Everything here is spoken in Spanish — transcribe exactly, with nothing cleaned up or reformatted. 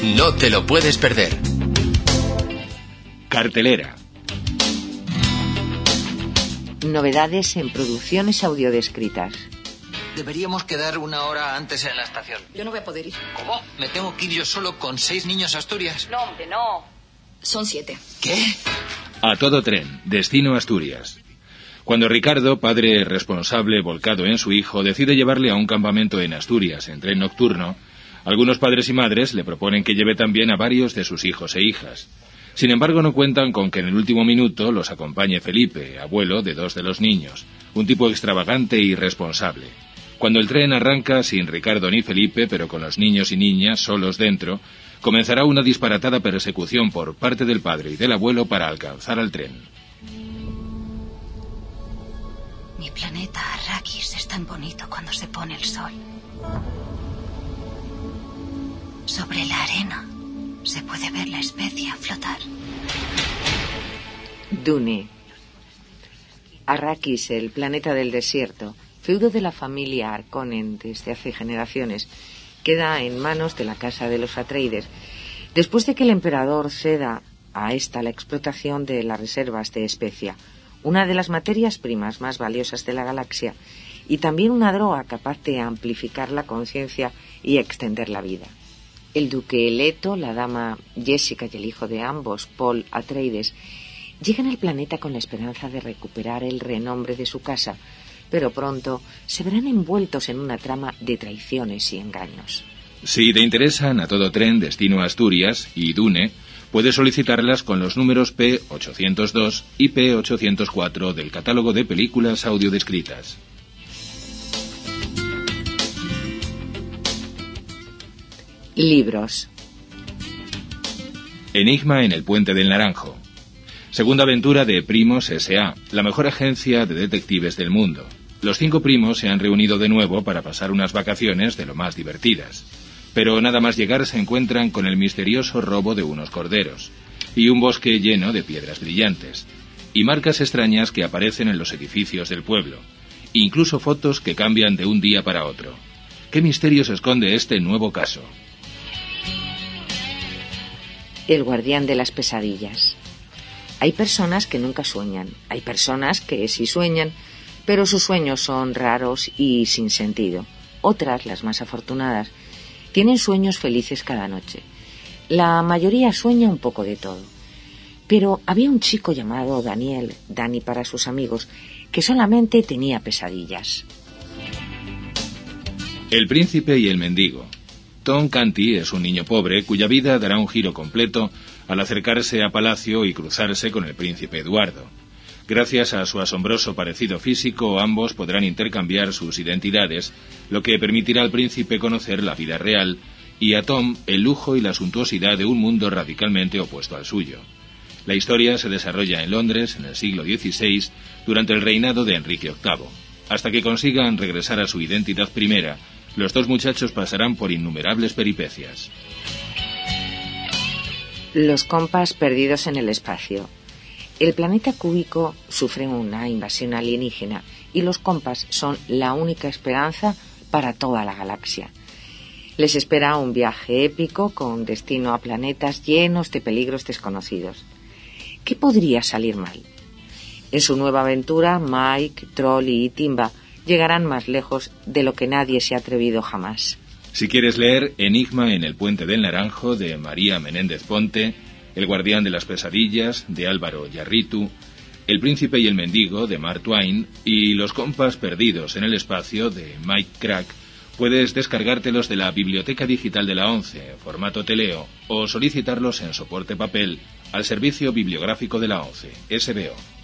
No te lo puedes perder. Cartelera. Novedades en producciones audiodescritas. Deberíamos quedar una hora antes en la estación. Yo no voy a poder ir. ¿Cómo? ¿Me tengo que ir yo solo con seis niños a Asturias? No, hombre, no. Son siete. ¿Qué? A todo tren, destino Asturias. Cuando Ricardo, padre responsable volcado en su hijo, decide llevarle a un campamento en Asturias en tren nocturno, algunos padres y madres le proponen que lleve también a varios de sus hijos e hijas. Sin embargo, no cuentan con que en el último minuto los acompañe Felipe, abuelo de dos de los niños, un tipo extravagante e irresponsable. Cuando el tren arranca sin Ricardo ni Felipe, pero con los niños y niñas solos dentro, comenzará una disparatada persecución por parte del padre y del abuelo para alcanzar al tren. Mi planeta Arrakis es tan bonito cuando se pone el sol. Sobre la arena se puede ver la especia flotar. Dune. Arrakis, el planeta del desierto, feudo de la familia Harkonnen desde hace generaciones, queda en manos de la casa de los Atreides, después de que el emperador ceda a esta la explotación de las reservas de especia, una de las materias primas más valiosas de la galaxia, y también una droga capaz de amplificar la conciencia y extender la vida. El duque Leto, la dama Jessica y el hijo de ambos, Paul Atreides, llegan al planeta con la esperanza de recuperar el renombre de su casa, pero pronto se verán envueltos en una trama de traiciones y engaños. Si te interesan A todo tren, destino Asturias y Dune, puedes solicitarlas con los números P ochocientos dos y P ochocientos cuatro del catálogo de películas audiodescritas. Libros. Enigma en el Puente del Naranjo. Segunda aventura de Primos S A, la mejor agencia de detectives del mundo. Los cinco primos se han reunido de nuevo para pasar unas vacaciones de lo más divertidas. Pero nada más llegar se encuentran con el misterioso robo de unos corderos, y un bosque lleno de piedras brillantes, y marcas extrañas que aparecen en los edificios del pueblo, incluso fotos que cambian de un día para otro. ¿Qué misterio se esconde este nuevo caso? El guardián de las pesadillas. Hay personas que nunca sueñan, hay personas que sí sueñan, pero sus sueños son raros y sin sentido. Otras, las más afortunadas, tienen sueños felices cada noche. La mayoría sueña un poco de todo. Pero había un chico llamado Daniel, Dani para sus amigos, que solamente tenía pesadillas. El príncipe y el mendigo. Tom Canty es un niño pobre cuya vida dará un giro completo al acercarse a Palacio y cruzarse con el príncipe Eduardo. Gracias a su asombroso parecido físico, ambos podrán intercambiar sus identidades, lo que permitirá al príncipe conocer la vida real y a Tom el lujo y la suntuosidad de un mundo radicalmente opuesto al suyo. La historia se desarrolla en Londres en el siglo dieciséis durante el reinado de Enrique octavo. Hasta que consigan regresar a su identidad primera, los dos muchachos pasarán por innumerables peripecias. Los compas perdidos en el espacio. El planeta cúbico sufre una invasión alienígena y los compas son la única esperanza para toda la galaxia. Les espera un viaje épico con destino a planetas llenos de peligros desconocidos. ¿Qué podría salir mal? En su nueva aventura, Mike, Trolli y Timba llegarán más lejos de lo que nadie se ha atrevido jamás. Si quieres leer Enigma en el Puente del Naranjo de María Menéndez Ponte, El guardián de las pesadillas de Álvaro Yarritu, El príncipe y el mendigo de Mark Twain y Los compas perdidos en el espacio de Mike Crack, puedes descargártelos de la Biblioteca Digital de la ONCE, formato teleo, o solicitarlos en soporte papel al Servicio Bibliográfico de la ONCE, S B O.